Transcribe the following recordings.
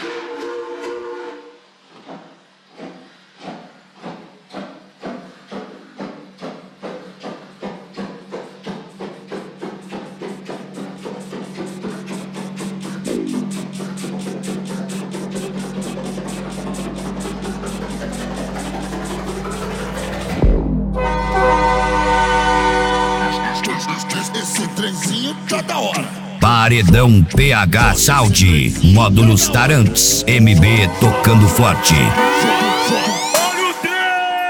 Esse trenzinho tá da hora. Paredão PH Saúde, módulos Tarantes, MB tocando forte. Olha o trem!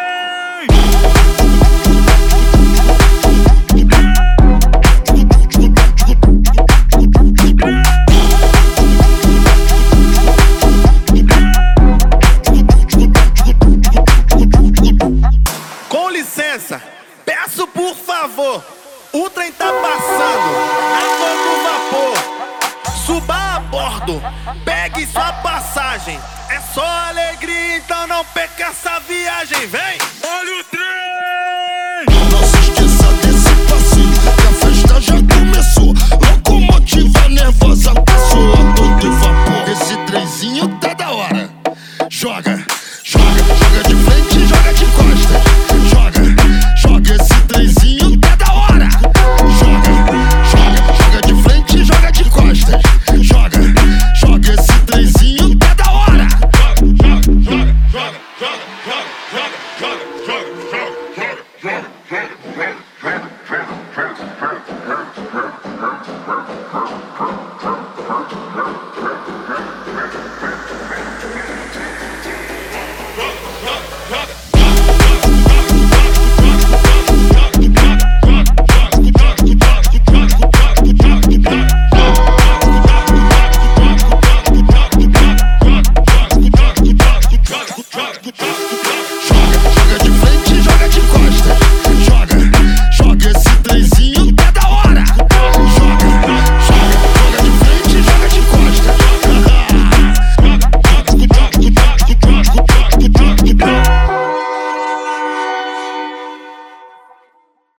Com licença, peço por favor. O trem tá passando a todo vapor. Suba a bordo, pegue sua passagem. É só alegria, então não perca essa viagem. Vem! Olha o trem! Não se esqueça desse passinho, que a festa já começou. Locomotiva nervosa passou a todo vapor. Esse trenzinho tá da hora. Joga, joga, joga de frente, joga de costas. Joga, joga esse trenzinho tá da hora. Joga, joga, joga de frente, joga de costas. Joga, joga esse trenzinho tá da hora. Joga, joga, joga, joga, joga, joga, joga, joga, joga, joga.